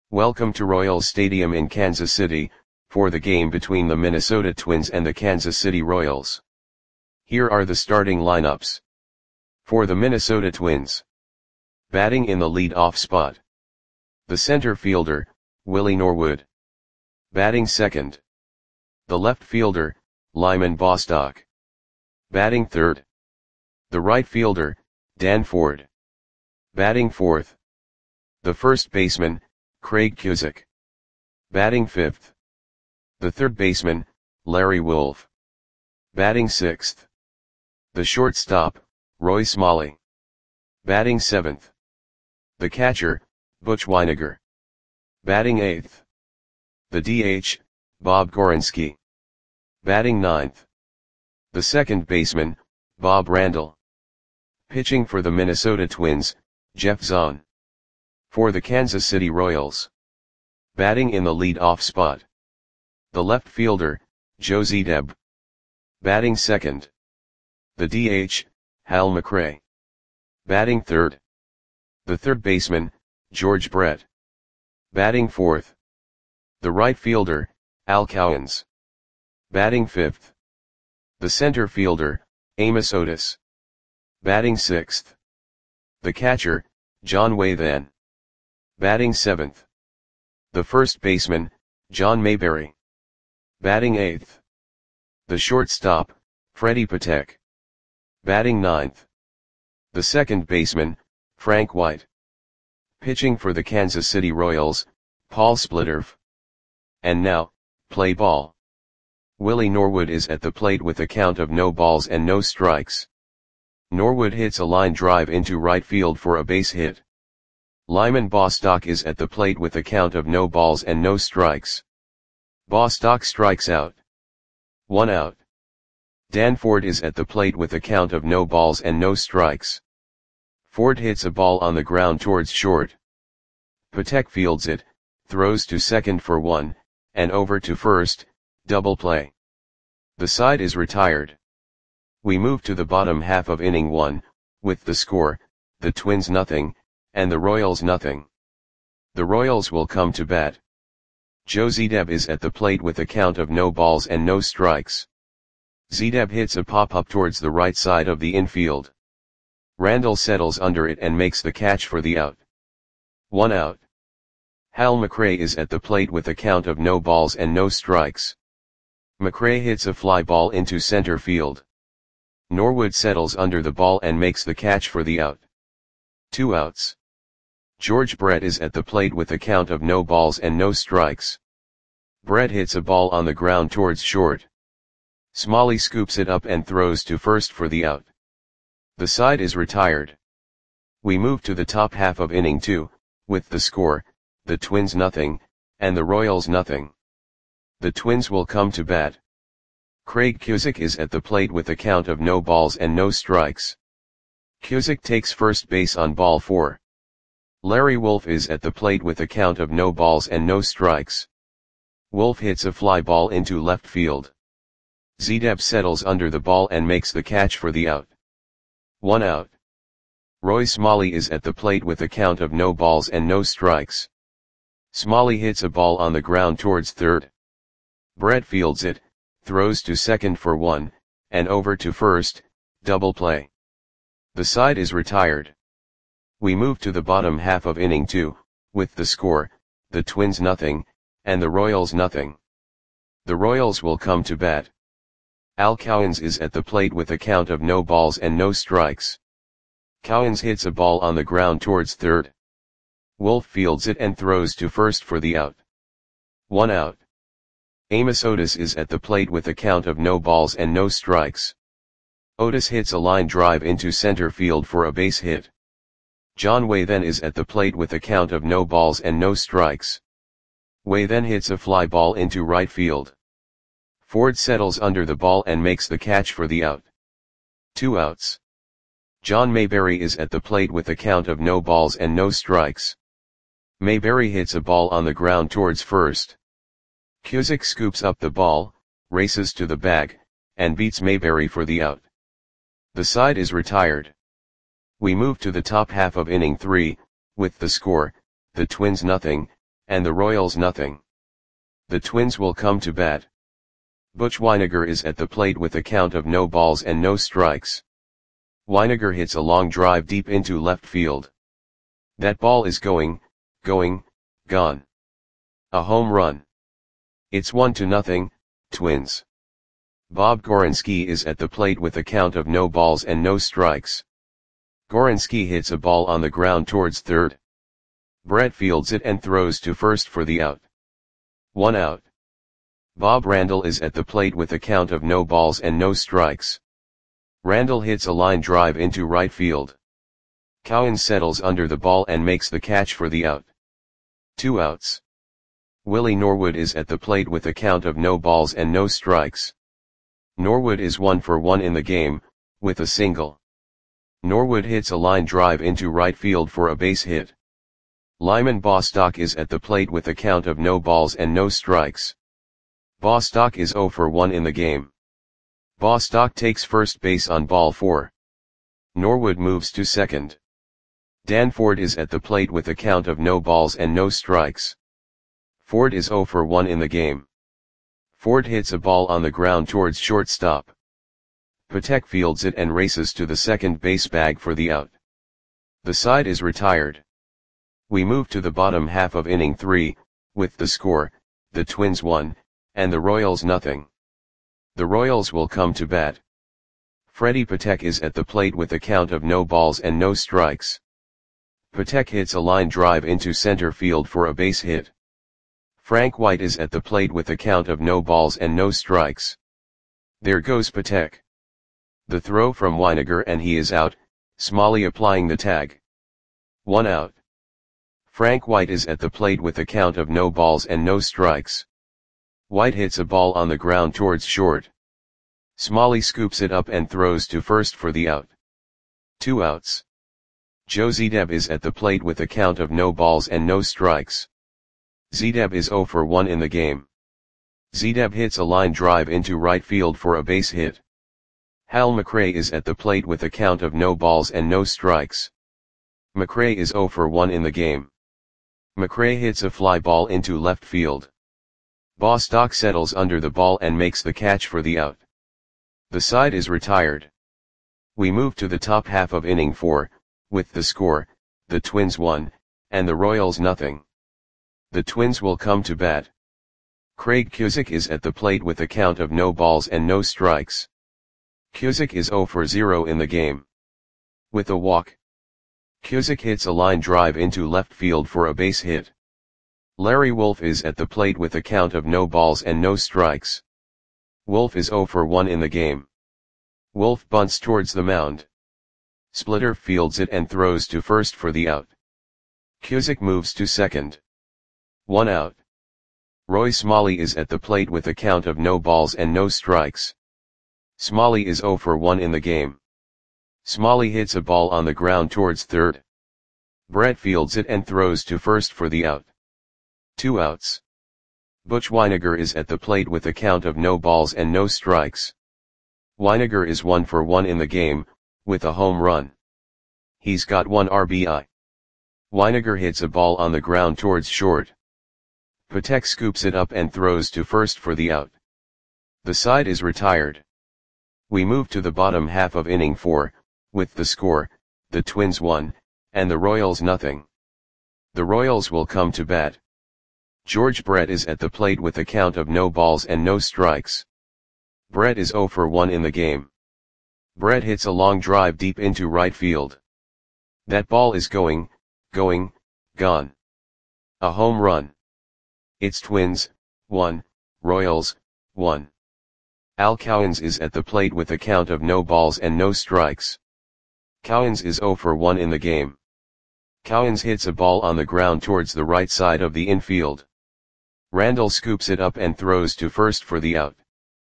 Welcome to Royals Stadium in Kansas City, for the game between the Minnesota Twins and the Kansas City Royals. Here are the starting lineups. For the Minnesota Twins. Batting in the lead-off spot. The center fielder, Willie Norwood. Batting second. The left fielder, Lyman Bostock. Batting third. The right fielder, Dan Ford. Batting fourth. The first baseman, Craig Cusick. Batting fifth. The third baseman, Larry Wolff. Batting sixth. The shortstop, Roy Smalley. Batting seventh. The catcher, Butch Wynegar. Batting eighth. The DH, Bob Gorenski. Batting ninth. The second baseman, Bob Randall. Pitching for the Minnesota Twins, Jeff Zahn. For the Kansas City Royals. Batting in the lead-off spot. The left fielder, Joe Zedeb. Batting second. The DH, Hal McRae. Batting third. The third baseman, George Brett. Batting fourth. The right fielder, Al Cowens. Batting fifth. The center fielder, Amos Otis. Batting sixth. The catcher, John Wathan. Batting seventh. The first baseman, John Mayberry. Batting eighth. The shortstop, Freddie Patek. Batting ninth. The second baseman, Frank White. Pitching for the Kansas City Royals, Paul Splitterf. And now, play ball. Willie Norwood is at the plate with a count of no balls and no strikes. Norwood hits a line drive into right field for a base hit. Lyman Bostock is at the plate with a count of no balls and no strikes. Bostock strikes out. 1 out. Dan Ford is at the plate with a count of no balls and no strikes. Ford hits a ball on the ground towards short. Patek fields it, throws to second for 1, and over to first, double play. The side is retired. We move to the bottom half of inning 1, with the score, the Twins nothing, and the Royals nothing. The Royals will come to bat. Joe Zedeb is at the plate with a count of no balls and no strikes. Zedeb hits a pop-up towards the right side of the infield. Randall settles under it and makes the catch for the out. 1 out. Hal McRae is at the plate with a count of no balls and no strikes. McRae hits a fly ball into center field. Norwood settles under the ball and makes the catch for the out. 2 outs. George Brett is at the plate with a count of no balls and no strikes. Brett hits a ball on the ground towards short. Smalley scoops it up and throws to first for the out. The side is retired. We move to the top half of inning 2, with the score, the Twins nothing, and the Royals nothing. The Twins will come to bat. Craig Cusick is at the plate with a count of no balls and no strikes. Cusick takes first base on ball 4. Larry Wolff is at the plate with a count of no balls and no strikes. Wolff hits a fly ball into left field. Zedeb settles under the ball and makes the catch for the out. 1 out. Roy Smalley is at the plate with a count of no balls and no strikes. Smalley hits a ball on the ground towards third. Brett fields it, throws to second for 1, and over to first, double play. The side is retired. We move to the bottom half of inning 2, with the score, the Twins nothing, and the Royals nothing. The Royals will come to bat. Al Cowens is at the plate with a count of no balls and no strikes. Cowens hits a ball on the ground towards third. Wolff fields it and throws to first for the out. 1 out. Amos Otis is at the plate with a count of no balls and no strikes. Otis hits a line drive into center field for a base hit. John Wathan is at the plate with a count of no balls and no strikes. Wathan hits a fly ball into right field. Ford settles under the ball and makes the catch for the out. 2 outs. John Mayberry is at the plate with a count of no balls and no strikes. Mayberry hits a ball on the ground towards first. Cusick scoops up the ball, races to the bag, and beats Mayberry for the out. The side is retired. We move to the top half of inning 3, with the score, the Twins nothing, and the Royals nothing. The Twins will come to bat. Butch Wynegar is at the plate with a count of no balls and no strikes. Wynegar hits a long drive deep into left field. That ball is going, gone. A home run. It's 1-0, Twins. Bob Gorenski is at the plate with a count of no balls and no strikes. Gorenski hits a ball on the ground towards third. Brett fields it and throws to first for the out. 1 out. Bob Randall is at the plate with a count of no balls and no strikes. Randall hits a line drive into right field. Cowan settles under the ball and makes the catch for the out. 2 outs. Willie Norwood is at the plate with a count of no balls and no strikes. Norwood is 1 for 1 in the game, with a single. Norwood hits a line drive into right field for a base hit. Lyman Bostock is at the plate with a count of no balls and no strikes. Bostock is 0 for 1 in the game. Bostock takes first base on ball 4. Norwood moves to second. Dan Ford is at the plate with a count of no balls and no strikes. Ford is 0 for 1 in the game. Ford hits a ball on the ground towards shortstop. Patek fields it and races to the second base bag for the out. The side is retired. We move to the bottom half of inning 3, with the score, the Twins 1, and the Royals nothing. The Royals will come to bat. Freddie Patek is at the plate with a count of no balls and no strikes. Patek hits a line drive into center field for a base hit. Frank White is at the plate with a count of no balls and no strikes. There goes Patek. The throw from Wynegar and he is out, Smalley applying the tag. 1 out. Frank White is at the plate with a count of no balls and no strikes. White hits a ball on the ground towards short. Smalley scoops it up and throws to first for the out. 2 outs. Joe Zedeb is at the plate with a count of no balls and no strikes. Zedeb is 0 for 1 in the game. Zedeb hits a line drive into right field for a base hit. Hal McRae is at the plate with a count of no balls and no strikes. McRae is 0 for 1 in the game. McRae hits a fly ball into left field. Bostock settles under the ball and makes the catch for the out. The side is retired. We move to the top half of inning 4, with the score, the Twins 1, and the Royals nothing. The Twins will come to bat. Craig Cusick is at the plate with a count of no balls and no strikes. Cusick is 0 for 0 in the game. With a walk. Cusick hits a line drive into left field for a base hit. Larry Wolf is at the plate with a count of no balls and no strikes. Wolf is 0 for 1 in the game. Wolf bunts towards the mound. Splitter fields it and throws to first for the out. Cusick moves to second. 1 out. Roy Smalley is at the plate with a count of no balls and no strikes. Smalley is 0 for 1 in the game. Smalley hits a ball on the ground towards third. Brett fields it and throws to first for the out. 2 outs. Butch Wynegar is at the plate with a count of no balls and no strikes. Wynegar is 1 for 1 in the game, with a home run. He's got 1 RBI. Wynegar hits a ball on the ground towards short. Patek scoops it up and throws to first for the out. The side is retired. We move to the bottom half of inning 4, with the score, the Twins 1, and the Royals nothing. The Royals will come to bat. George Brett is at the plate with a count of no balls and no strikes. Brett is 0 for 1 in the game. Brett hits a long drive deep into right field. That ball is going, gone. A home run. It's Twins, 1, Royals, 1. Al Cowens is at the plate with a count of no balls and no strikes. Cowens is 0 for 1 in the game. Cowens hits a ball on the ground towards the right side of the infield. Randall scoops it up and throws to first for the out.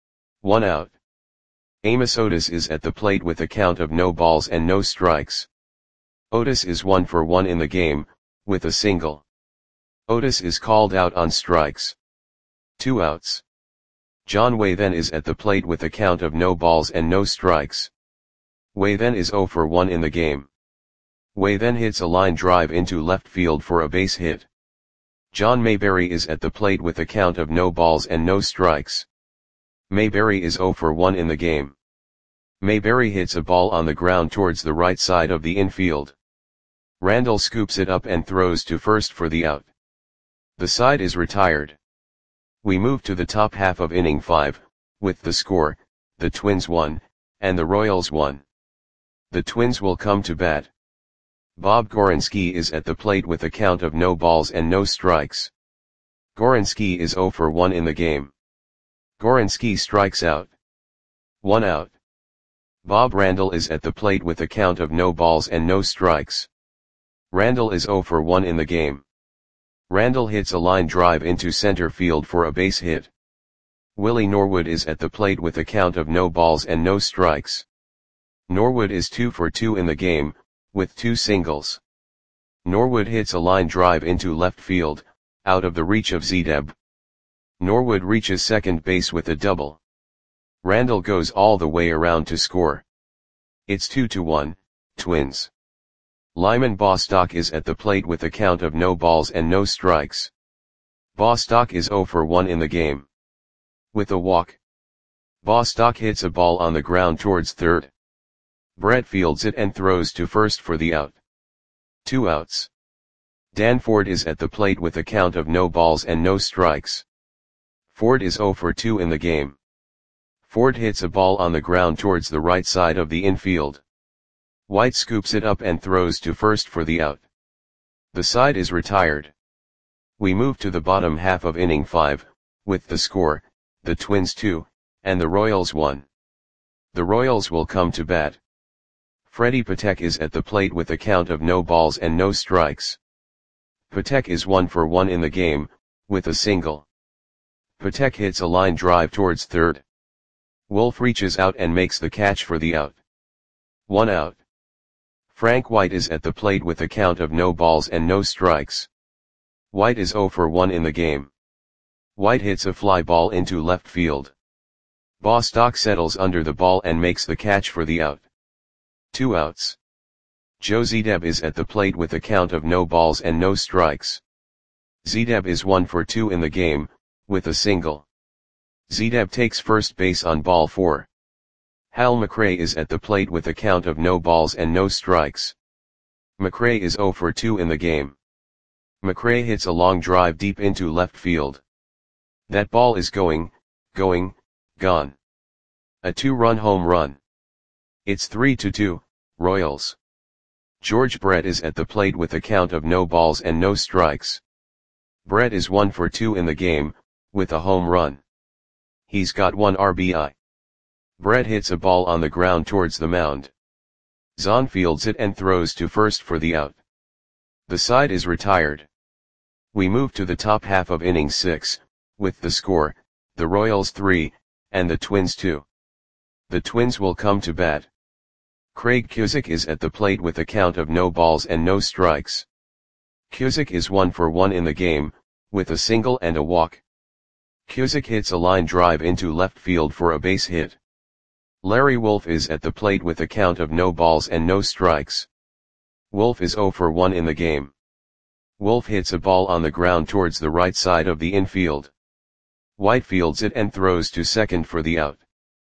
1 out. Amos Otis is at the plate with a count of no balls and no strikes. Otis is 1 for 1 in the game, with a single. Otis is called out on strikes. 2 outs. John Waythen is at the plate with a count of no balls and no strikes. Waythen is 0 for 1 in the game. Waythen hits a line drive into left field for a base hit. John Mayberry is at the plate with a count of no balls and no strikes. Mayberry is 0 for 1 in the game. Mayberry hits a ball on the ground towards the right side of the infield. Randall scoops it up and throws to first for the out. The side is retired. We move to the top half of inning 5, with the score, the Twins 1, and the Royals 1. The Twins will come to bat. Bob Gorenski is at the plate with a count of no balls and no strikes. Gorenski is 0 for 1 in the game. Gorenski strikes out. 1 out. Bob Randall is at the plate with a count of no balls and no strikes. Randall is 0 for 1 in the game. Randall hits a line drive into center field for a base hit. Willie Norwood is at the plate with a count of no balls and no strikes. Norwood is 2 for 2 in the game, with 2 singles. Norwood hits a line drive into left field, out of the reach of Zedeb. Norwood reaches second base with a double. Randall goes all the way around to score. It's 2-1, Twins. Lyman Bostock is at the plate with a count of no balls and no strikes. Bostock is 0 for 1 in the game. With a walk. Bostock hits a ball on the ground towards third. Brett fields it and throws to first for the out. 2 outs. Dan Ford is at the plate with a count of no balls and no strikes. Ford is 0 for 2 in the game. Ford hits a ball on the ground towards the right side of the infield. White scoops it up and throws to first for the out. The side is retired. We move to the bottom half of inning 5, with the score, the Twins 2, and the Royals 1. The Royals will come to bat. Freddie Patek is at the plate with a count of no balls and no strikes. Patek is 1 for 1 in the game, with a single. Patek hits a line drive towards third. Wolf reaches out and makes the catch for the out. 1 out. Frank White is at the plate with a count of no balls and no strikes. White is 0 for 1 in the game. White hits a fly ball into left field. Bostock settles under the ball and makes the catch for the out. 2 outs. Joe Zedeb is at the plate with a count of no balls and no strikes. Zedeb is 1 for 2 in the game, with a single. Zedeb takes first base on ball 4. Hal McRae is at the plate with a count of no balls and no strikes. McRae is 0 for 2 in the game. McRae hits a long drive deep into left field. That ball is gone. A 2-run home run. It's 3-2, Royals. George Brett is at the plate with a count of no balls and no strikes. Brett is 1 for 2 in the game, with a home run. He's got 1 RBI. Brett hits a ball on the ground towards the mound. Zahn fields it and throws to first for the out. The side is retired. We move to the top half of inning 6, with the score, the Royals 3, and the Twins 2. The Twins will come to bat. Craig Cusick is at the plate with a count of no balls and no strikes. Cusick is 1 for 1 in the game, with a single and a walk. Cusick hits a line drive into left field for a base hit. Larry Wolf is at the plate with a count of no balls and no strikes. Wolf is 0 for 1 in the game. Wolf hits a ball on the ground towards the right side of the infield. White fields it and throws to second for the out.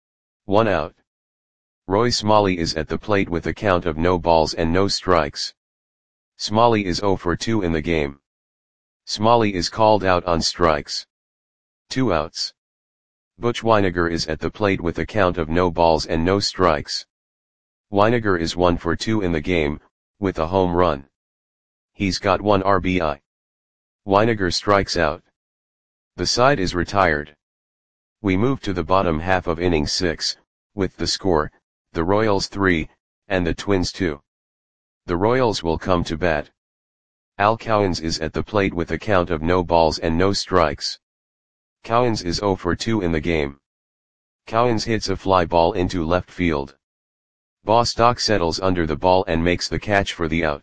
1 out. Roy Smalley is at the plate with a count of no balls and no strikes. Smalley is 0 for 2 in the game. Smalley is called out on strikes. 2 outs. Butch Weiniger is at the plate with a count of no balls and no strikes. Weiniger is 1 for 2 in the game, with a home run. He's got 1 RBI. Weiniger strikes out. The side is retired. We move to the bottom half of inning 6, with the score, the Royals 3, and the Twins 2. The Royals will come to bat. Al Cowens is at the plate with a count of no balls and no strikes. Cowens is 0 for 2 in the game. Cowens hits a fly ball into left field. Bostock settles under the ball and makes the catch for the out.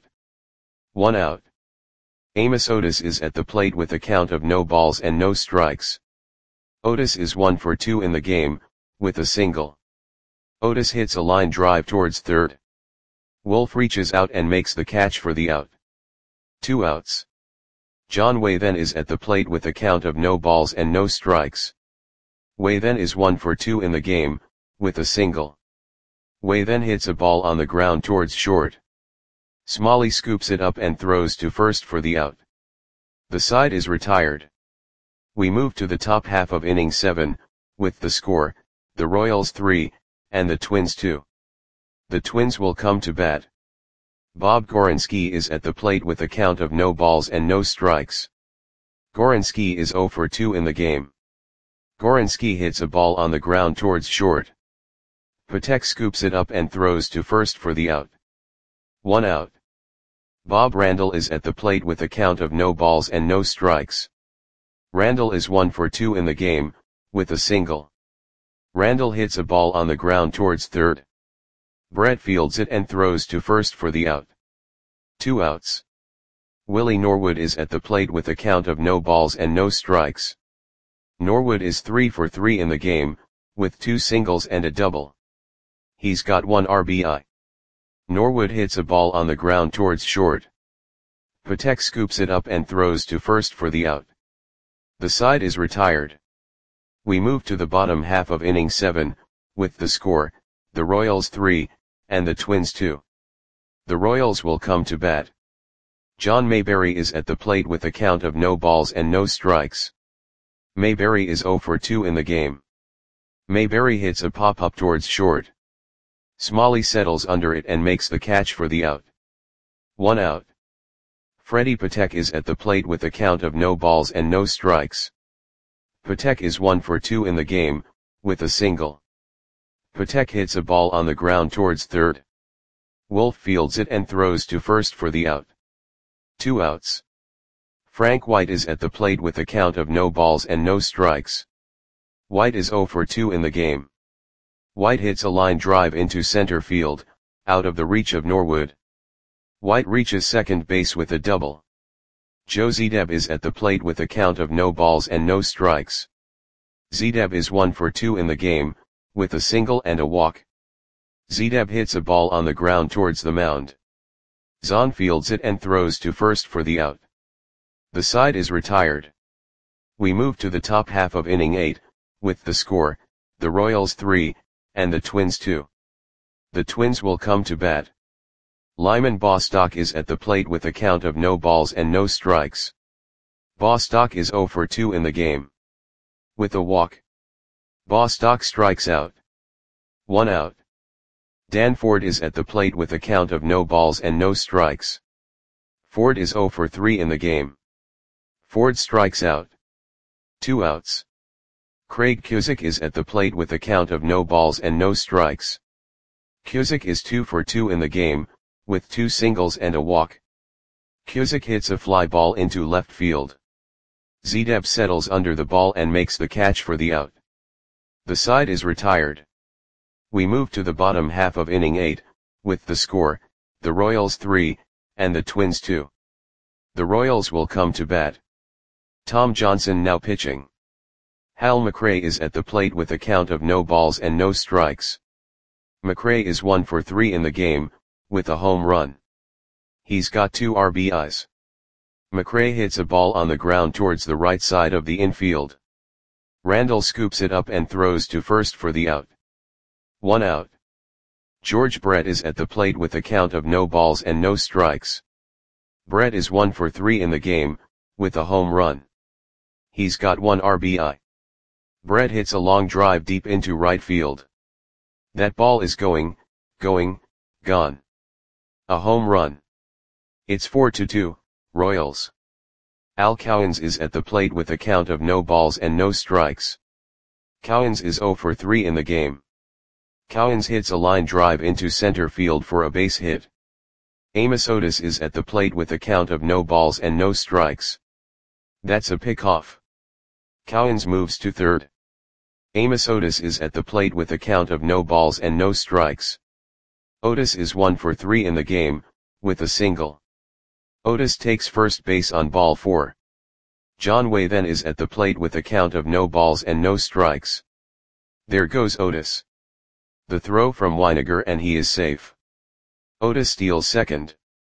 1 out. Amos Otis is at the plate with a count of no balls and no strikes. Otis is 1 for 2 in the game, with a single. Otis hits a line drive towards third. Wolf reaches out and makes the catch for the out. 2 outs. John Way then is at the plate with a count of no balls and no strikes. Way then is 1 for 2 in the game, with a single. Way then hits a ball on the ground towards short. Smalley scoops it up and throws to first for the out. The side is retired. We move to the top half of inning 7, with the score, the Royals 3, and the Twins 2. The Twins will come to bat. Bob Gorenski is at the plate with a count of no balls and no strikes. Gorenski is 0 for 2 in the game. Gorenski hits a ball on the ground towards short. Patek scoops it up and throws to first for the out. 1 out. Bob Randall is at the plate with a count of no balls and no strikes. Randall is 1 for 2 in the game, with a single. Randall hits a ball on the ground towards third. Brett fields it and throws to first for the out. 2 outs. Willie Norwood is at the plate with a count of no balls and no strikes. Norwood is 3 for 3 in the game, with 2 singles and a double. He's got 1 RBI. Norwood hits a ball on the ground towards short. Patek scoops it up and throws to first for the out. The side is retired. We move to the bottom half of inning 7, with the score, the Royals 3, and the Twins 2. The Royals will come to bat. John Mayberry is at the plate with a count of no balls and no strikes. Mayberry is 0 for 2 in the game. Mayberry hits a pop-up towards short. Smalley settles under it and makes the catch for the out. 1 out. Freddie Patek is at the plate with a count of no balls and no strikes. Patek is 1 for 2 in the game, with a single. Patek hits a ball on the ground towards third. Wolf fields it and throws to first for the out. 2 outs. Frank White is at the plate with a count of no balls and no strikes. White is 0 for 2 in the game. White hits a line drive into center field, out of the reach of Norwood. White reaches second base with a double. Joe Zedeb is at the plate with a count of no balls and no strikes. Zedeb is 1 for 2 in the game, with a single and a walk. Zedeb hits a ball on the ground towards the mound. Zahn fields it and throws to first for the out. The side is retired. We move to the top half of inning 8, with the score, the Royals 3, and the Twins 2. The Twins will come to bat. Lyman Bostock is at the plate with a count of no balls and no strikes. Bostock is 0 for 2 in the game. With a walk. Bostock strikes out. 1 out. Dan Ford is at the plate with a count of no balls and no strikes. Ford is 0 for 3 in the game. Ford strikes out. 2 outs. Craig Cusick is at the plate with a count of no balls and no strikes. Cusick is 2 for 2 in the game, with 2 singles and a walk. Cusick hits a fly ball into left field. Zedeb settles under the ball and makes the catch for the out. The side is retired. We move to the bottom half of inning 8, with the score, the Royals 3, and the Twins 2. The Royals will come to bat. Tom Johnson now pitching. Hal McRae is at the plate with a count of no balls and no strikes. McRae is 1 for 3 in the game, with a home run. He's got 2 RBIs. McRae hits a ball on the ground towards the right side of the infield. Randall scoops it up and throws to first for the out. 1 out. George Brett is at the plate with a count of no balls and no strikes. Brett is 1 for 3 in the game, with a home run. He's got 1 RBI. Brett hits a long drive deep into right field. That ball is gone. A home run. It's 4-2, Royals. Al Cowens is at the plate with a count of no balls and no strikes. Cowens is 0 for 3 in the game. Cowens hits a line drive into center field for a base hit. Amos Otis is at the plate with a count of no balls and no strikes. That's a pickoff. Cowens moves to third. Amos Otis is at the plate with a count of no balls and no strikes. Otis is 1 for 3 in the game, with a single. Otis takes first base on ball 4. John Way then is at the plate with a count of no balls and no strikes. There goes Otis. The throw from Weiniger and he is safe. Otis steals second.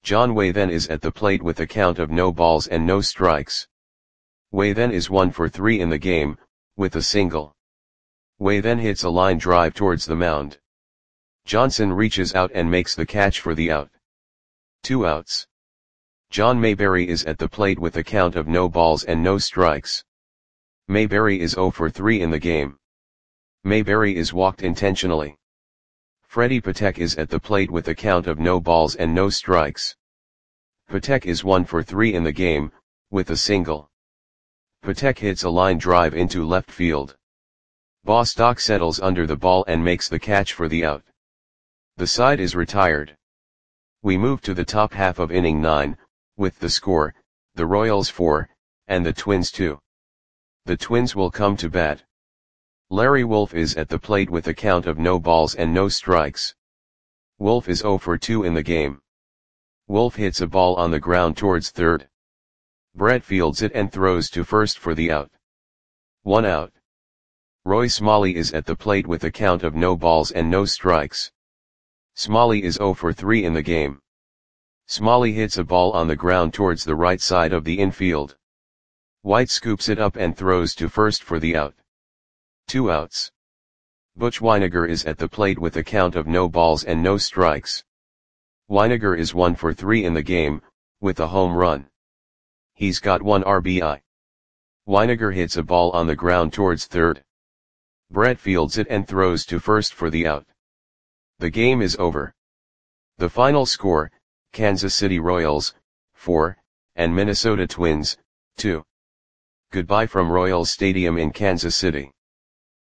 John Wei then is at the plate with a count of no balls and no strikes. Wei then is 1 for 3 in the game, with a single. Wei then hits a line drive towards the mound. Johnson reaches out and makes the catch for the out. 2 outs. John Mayberry is at the plate with a count of no balls and no strikes. Mayberry is 0 for 3 in the game. Mayberry is walked intentionally. Freddie Patek is at the plate with a count of no balls and no strikes. Patek is 1 for 3 in the game, with a single. Patek hits a line drive into left field. Bostock settles under the ball and makes the catch for the out. The side is retired. We move to the top half of inning 9, with the score, the Royals 4, and the Twins 2. The Twins will come to bat. Larry Wolf is at the plate with a count of no balls and no strikes. Wolf is 0 for 2 in the game. Wolf hits a ball on the ground towards third. Brett fields it and throws to first for the out. 1 out. Roy Smalley is at the plate with a count of no balls and no strikes. Smalley is 0 for 3 in the game. Smalley hits a ball on the ground towards the right side of the infield. White scoops it up and throws to first for the out. 2 outs. Butch Wynegar is at the plate with a count of no balls and no strikes. Wynegar is 1 for 3 in the game, with a home run. He's got 1 RBI. Wynegar hits a ball on the ground towards third. Brett fields it and throws to first for the out. The game is over. The final score, Kansas City Royals, 4, and Minnesota Twins, 2. Goodbye from Royals Stadium in Kansas City.